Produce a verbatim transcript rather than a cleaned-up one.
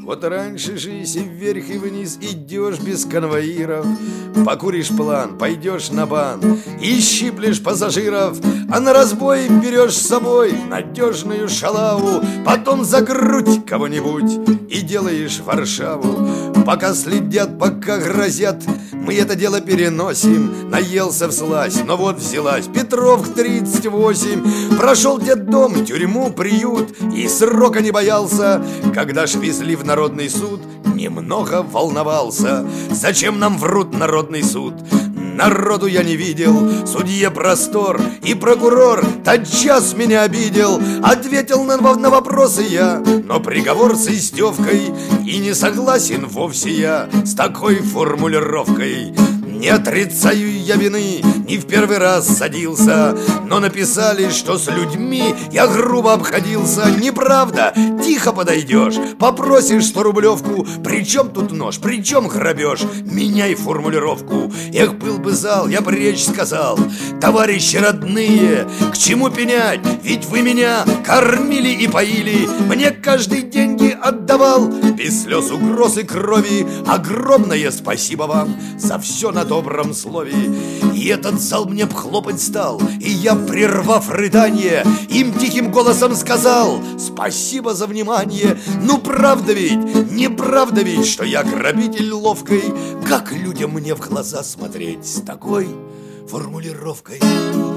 Вот раньше жизнь и вверх и вниз идешь без конвоиров, покуришь план, пойдешь на бан и щиплешь пассажиров, а на разбой берешь с собой надежную шалаву, потом за грудь кого-нибудь и делаешь Варшаву. Пока следят, пока грозят, мы это дело переносим. Наелся вслазь, но вот взялась Петровка тридцать восемь. Прошел детдом, тюрьму, приют и срока не боялся. Когда ж везли в народный суд, немного волновался. Зачем нам врут народный суд? Народу я не видел, судье простор и прокурор тотчас меня обидел. Ответил на, на вопросы я, но приговор с издевкой, и не согласен вовсе я с такой формулировкой. Не отрицаю я вины, не в первый раз садился, но написали, что с людьми я грубо обходился. Неправда, тихо подойдешь, попросишь сто рублевку. При чем тут нож, при чем грабеж? Меняй формулировку. Эх, был бы зал, я бы речь сказал. Товарищи родные, к чему пенять? Ведь вы меня кормили и поили, мне каждый деньги отдавал. Без слез, угроз и крови огромное спасибо вам за все на добром слове. И этот зал мне б хлопать стал, и я, прервав рыдание, им тихим голосом сказал: спасибо за внимание. Ну правда ведь, неправда ведь, что я грабитель ловкой? Как людям мне в глаза смотреть с такой формулировкой?